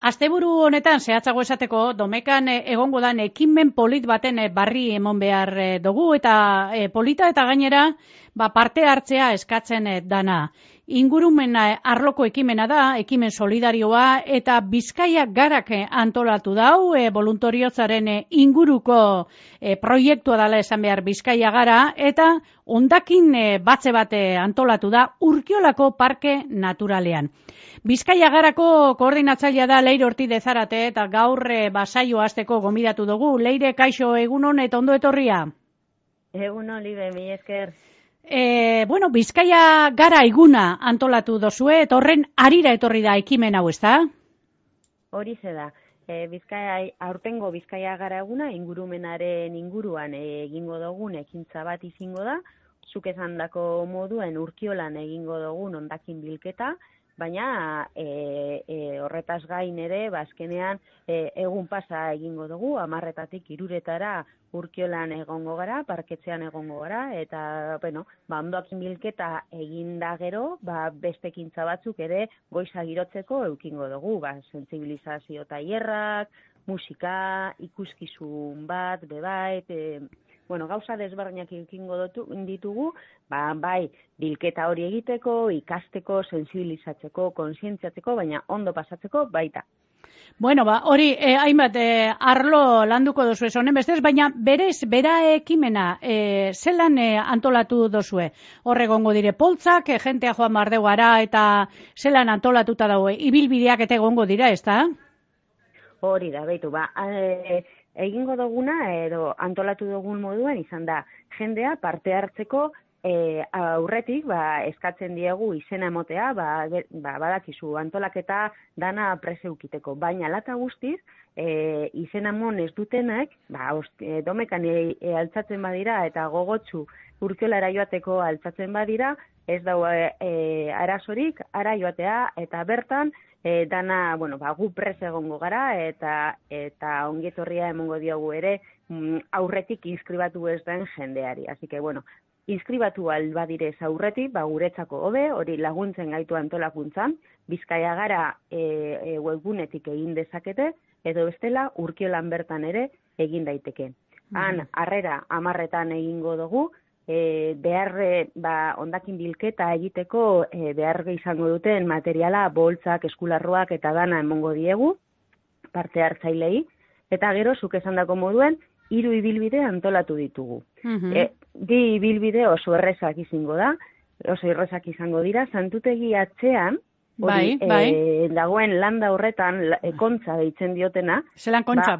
Asteburu honetan zehatzago esateko Domekan egongo dan ekimen polit baten barri emon behar dugu eta polita eta gainera parte hartzea eskatzen dana. Ingurumen arloko ekimena da, ekimen solidarioa eta Bizkaia Garak antolatu dau, voluntariotzaren inguruko proiektua dela esan behar Bizkaia Gara eta hondakin batze bate antolatu da Urkiolako Parke Naturalean. Bizkaia Garako koordinatzailea da Leire Ortiz de Zarate eta gaur basaio hasteko gomidatu dugu. Leire, kaixo, egunon eta ondo etorria? Egunon, Libe, mi esker. Bizkaia Gara eguna antolatu dozue eta horren harira etorri da ekimen hau, ezta? Horixe da. Aurtengo Bizkaia Gara eguna ingurumenaren inguruan egingo dugun ekintza bat izango da. Zuk esandako moduen Urkiolan egingo dugun hondakin bilketa, baina horretaz gain ere, azkenean egun pasa egingo dugu, 10:00 3:00 Urkiolan egongo gara, parketxean egongo gara, eta, hondakin bilketa egin da gero, beste ekintza batzuk ere goiza girotzeko eukingo dugu, sentsibilizazio tailerrak, musika, ikuskizun bat, bebait, gauza desberdinak eukingo ditugu, bai bilketa hori egiteko, ikasteko, sensibilizatzeko, kontzientziatzeko, baina ondo pasatzeko baita. Hori hainbat arlo landuko dozue honen bestez, baina bera ekimena zelan antolatu dozue? Hor egongo dire poltzak, jentea joan bardeu gara eta zelan antolatuta daue, ibilbideak eta egongo dira, ezta? Hori da, beitu, egingo duguna edo antolatu dugun moduan izan da, jendea parte hartzeko aurretik eskatzen diegu izena emotea, badakizu antolaketa dana preseukiteko, baina lata guztiz izena emon ez dutenak, Domekan altzatzen badira eta gogotsu Urkiolara joateko altzatzen badira, ez dago arazorik, ara joatea eta bertan dana, gu prese egongo gara eta ongietorria emongo diogu ere aurretik inskribatu ez den jendeari. Así que, inskribatu albadirez aurretik, guretzako hobe, hori laguntzen gaitu antolakuntzan, Bizkaia Gara webgunetik egin dezakete, edo bestela Urkiolan bertan ere egin daiteke. Han, harrera 10:00 egingo dugu, hondakin bilketa egiteko behar izango duten materiala, boltzak, eskularroak eta dana emongo diegu, parte hartzailei, eta gero, zuk esandako moduen, 3 ibilbide antolatu ditugu. Bi ibilbide oso errezak izango dira, Santutegi atzean, dagoen landa horretan, kontza deitzen diotena. Zelan kontza,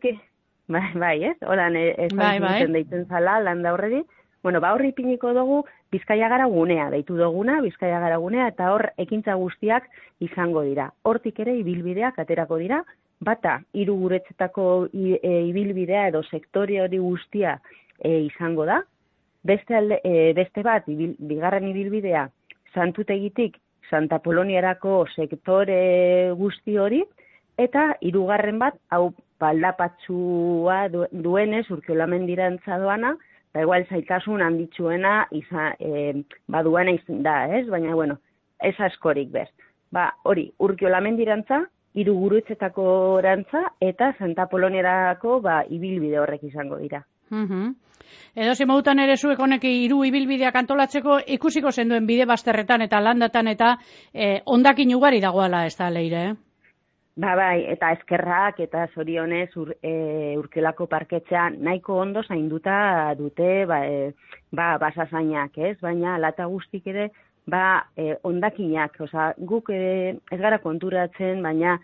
Holan ez deitzen zala landa horredi. Horri piniko dugu Bizkaia Gara gunea, deitu duguna, Bizkaia Gara gunea, eta hor ekintza guztiak izango dira. Hortik ere ibilbideak aterako dira, bata 3 guretzetako ibilbidea edo sektore hori guztia izango da, beste bat, bigarren ibilbidea, Santutegitik Santa Poloniarako sektore guzti hori, eta 3. bat, hau aldapatzua duenez, Urkiolamendira doana, eta igual zailtasun handitsuena baduena izan da, ez? Baina, ez askorik bez. Hori, Urkiolamendira 3 guretzetako orantza, eta Santa Poloniarako ibilbide horrek izango dira. Edozein modutan ere zuek honek 3 ibilbideak antolatzeko ikusiko zenduen bide bazterretan eta landatan eta hondakin ugari dagoela, ez da, Leire? Eta eskerrak eta zorionez Urkiolako parketxean nahiko ondo zainduta dute basazainak, ez? Baina lata guztik ere hondakinak, guk ez gara konturatzen, baina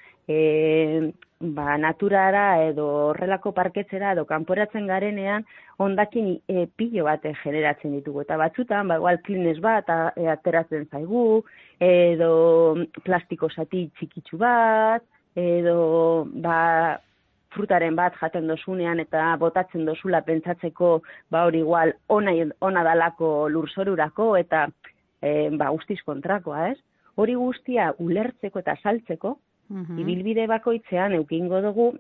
naturara edo horrelako parketzera edo kanporatzen garenean hondakin pilo bat generatzen ditugu. Eta batzutan, igual klines bat ateratzen zaigu, edo plastiko zati txikitsu bat, edo frutaren bat jaten dozunean eta botatzen dozula pentsatzeko hori igual ona dalako lurzorurako eta guztiz kontrakoa, ez? Hori guztia ulertzeko eta saltzeko, ibilbide bakoitzean eukingo dugu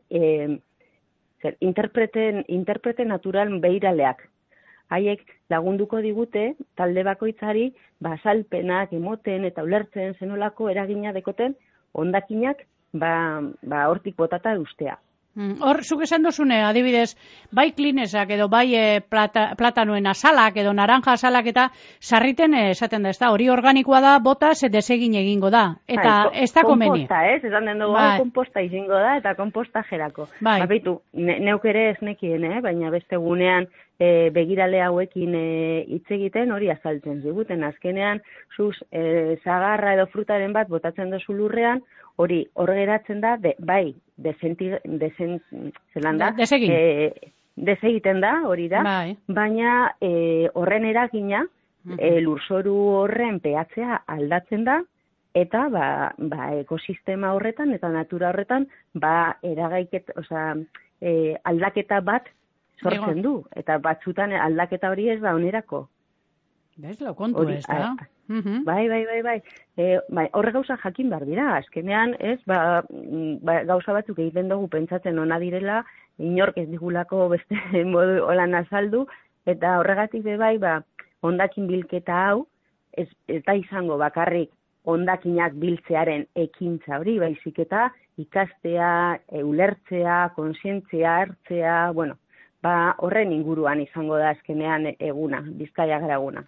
interprete natural beiraleak. Haiek lagunduko digute talde bakoitzari azalpenak emoten eta ulertzen zenolako eragina dekoten hondakinak hortik botata ustea. Hor, zuk esan dozune, adibidez, bai klinesak edo bai platanuen azalak edo naranja azalak eta sarriten esaten da, ez da, hori organikoa da, bota, ze desegin egingo da, eta ez da komeni. Komposta, esan den dugu, komposta izango da, eta komposta jerako. Baitu, neuk ere ez nekien, baina beste gunean begirale hauekin hitz egiten hori azaltzen ziguten. Azkenean, zuz, zagarra edo frutaren bat botatzen dozu lurrean, hori hor geratzen da, desegiten da, hori da, baina horren eragina, lurzoru horren pehatzea aldatzen da, eta ekosistema horretan eta natura horretan aldaketa bat sortzen du, eta batzutan aldaketa hori ez da onerako. Ez lau kontu ez da. Bai. Horre gauza jakin behar dira, azkenean ez, gauza batzuk egiten dugu pentsatzen ona direla, inork ez digulako beste modu holan azaldu, eta horregatik bai, hondakin bilketa hau, ez da izango bakarrik hondakinak biltzearen ekintza hori, baizik eta ikastea, ulertzea, kontzientzia hartzea, horren inguruan izango da azkenean eguna, Bizkaia gara eguna.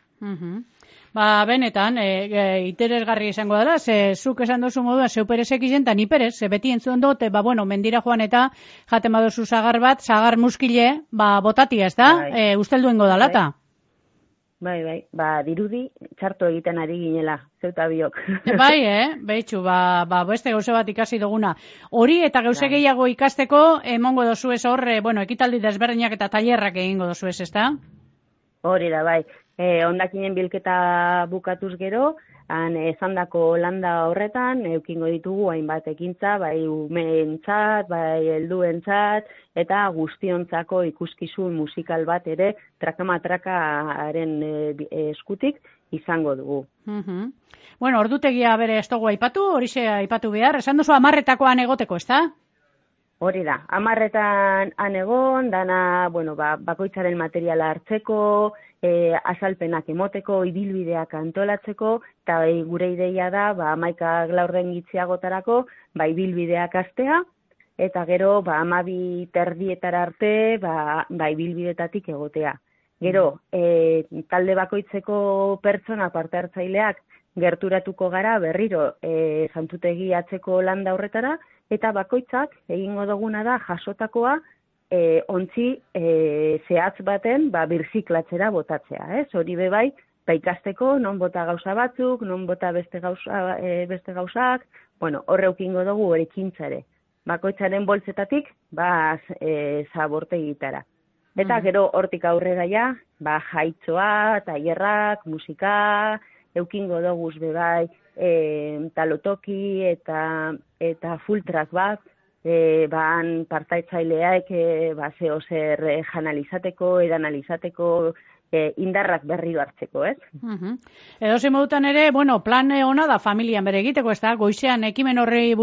Benetan, interesgarri izango dela, zuk esan dozu modua, zeu perezek izen, eta ni perez, beti entzuen dut, mendira joan eta jaten badozu zagar bat, zagar muskile, botatia ez da, ustelduengo dalata. Bai, dirudi txarto egiten ari ginela, zeuta biok. Behitxu, beste gauze bat ikasi duguna. Hori eta gauze gehiago ikasteko, emongo dozu ez hor, ekitaldi desberdinak eta tailerrak egingo dozu ez da? Hori da, bai. Hondakinen bilketa bukatuz gero, esandako landa horretan, eukingo ditugu hainbat ekintza, bai umeentzat, bai helduentzat, eta guztiontzako ikuskizun musikal bat ere trakama-trakaren eskutik izango dugu. Ordutegia bere ez dugu aipatu, horixe aipatu behar, esan duzu 10:00 egoteko, ez da? Hori da, 10:00 egon, dana, bakoitzaren materiala hartzeko, azalpenak emoteko, ibilbideak antolatzeko, eta gure ideia da, 11 laurden gitziagotarako, ibilbideak astea, eta gero, 12:30 arte, ibilbidetatik egotea. Gero, talde bakoitzeko pertsona parte hartzaileak gerturatuko gara berriro Santutegi atzeko landa horretara, eta bakoitzak egingo duguna da jasotakoa ontzi zehatz baten birziklatzera botatzea, ez? Hori bai, ikasteko non bota gauza batzuk, non bota beste gauzak, horre eukingo dugu hori kintzare. Bakoitzaren boltzetatik, zabortegitara. Eta gero hortik aurrera ja, jaitzoa, tailerrak, musika, eukingo doguz bai, talotoki eta full-track bat, partaitzaileak zeo zer janalizateko, edanalizateko, indarrak berriro hartzeko, ez? Edo ze modutan ere, plan ona da familian bere egiteko, ez da? Goizean ekimen hori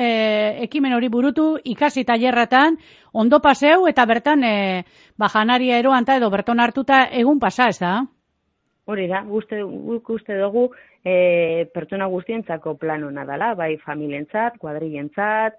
burutu, ikasi tailerratan, ondo paseu, eta bertan janaria eroan edo berton hartuta egun pasa, ez da? Hori da, uste dugu pertsona guztientzako plan hona dela, bai familientzat, kuadrilentzat,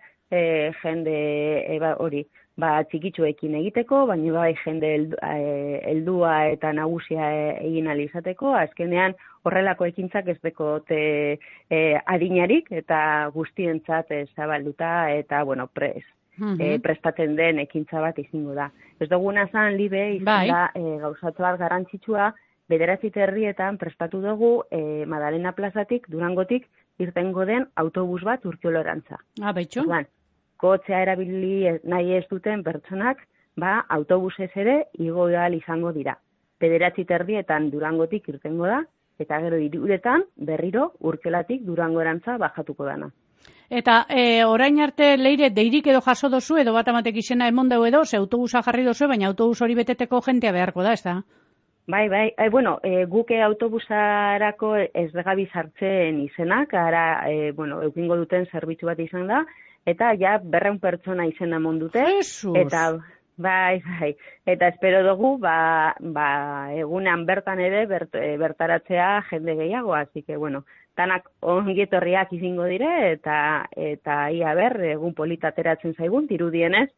jende hori, txikitsuekin egiteko, baina bai jende heldua eta nagusia egin alizateko, azkenean horrelako ekintzak ez dekote adinarik eta guztientzat zabalduta eta, prestatzen den ekintza bat izango da. Ez duguna zan, libe, izan da gauzatu bat garrantzitsua, 9:30 prestatu dugu Madalena plazatik, Durangotik, irtengo den autobus bat Urkiolorantza. Betxo. Kotxea erabili nahi ez duten pertsonak, autobusez ere igo ahal izango dira. 9:30 Durangotik irtengo da, eta gero 3:00 berriro Urkiolatik Durangorantza bajatuko dana. Eta orain arte leire deirik edo jaso dozu edo bat amatek izena emon deu edo, ze autobusa jarri dozu, baina autobus hori beteteko jentea beharko da, ez da? Bai, guke autobusarako ez begabi sartzen izenak, ara, eukingo duten zerbitzu bat izan da, eta ja 200 pertsona izena emon dute. Jesus! Eta, bai, eta espero dugu, egunean bertan ere bertaratzea jende gehiago, así que, danak ongietorriak izango dire, eta ia ber, egun polita ateratzen zaigun, dirudienez,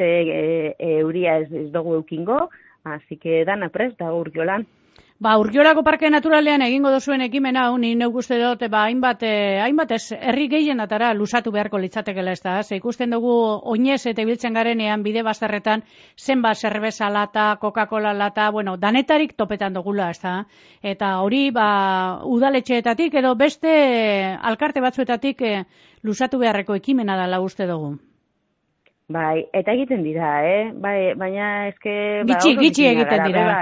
euria ez dugu eukingo, así que dana prest da Urkiolan. Urkiolako Parke Naturalean egingo dozuen ekimena, ni neuk uste dut, hainbat ez, herri gehienatara lusatu beharko litzatekela ez da. Ikusten dugu oinez eta ibiltzen garenean bide bazterretan zenbat zerbeza lata, Coca-Cola lata, danetarik topetan dugula ez da. Eta hori, udaletxeetatik edo beste alkarte batzuetatik lusatu beharreko ekimena dela uste dugu. Bai, eta egiten dira, baina eske... Gitxi egiten dira.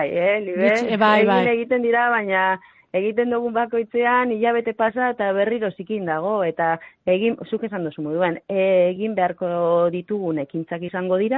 Egiten dira, baina egiten dugun bakoitzean hilabete pasa eta berriro zikin dago, eta zuk esan duzu moduan, egin beharko ditugun ekintzak izango dira,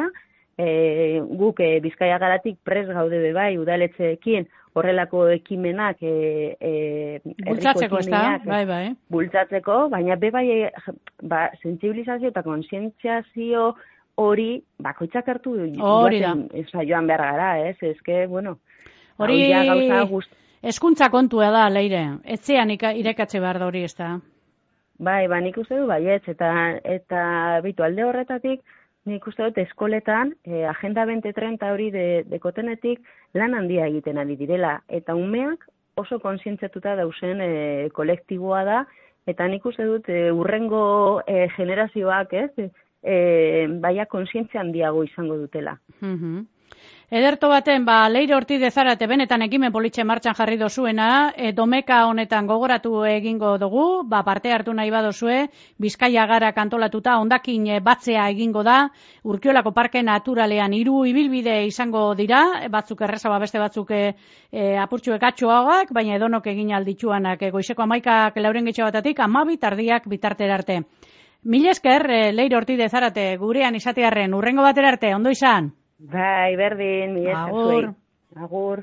guk Bizkaia Garatik prest gaude bai, udaletxeekin horrelako ekimenak bultzatzeko, ez da? Bai. Bultzatzeko, baina bai sentsibilizazio eta kontzientziazio hori bakoitzak hartu joan behar gara, eske, hori hezkuntza kontua da, Leire, etxean irekatze behar da hori, ez da? Bai, nik uste du baietz, eta bitu alde horretatik, nik uste dut eskoletan, Agenda 2030 hori dekotenetik lan handia egiten ari direla, eta umeak oso kontzientziatuta dauzen kolektiboa da, eta nik uste dut urrengo generazioak, baina kontzientzia handiago izango dutela. Ederto baten, Leire Ortiz de Zarate benetan ekimen politxe martxan jarri dozuena, domeka honetan gogoratu egingo dugu, parte hartu nahi badozue, Bizkaia Gara kantolatuta hondakin batzea egingo da, Urkiolako Parke Naturalean 3 ibilbide izango dira, batzuk errezaba beste batzuk apurtxuek atxoagak, baina edonok egin alditxuanak, goizeko 11 laurengetxe batatik, 12 tardiak bitartera arte. Mil esker, Leire Ortiz de Zarate, gurean izatearren, urrengo batera arte, ondo izan? Bai, berdin, mil esker zuei. Agur.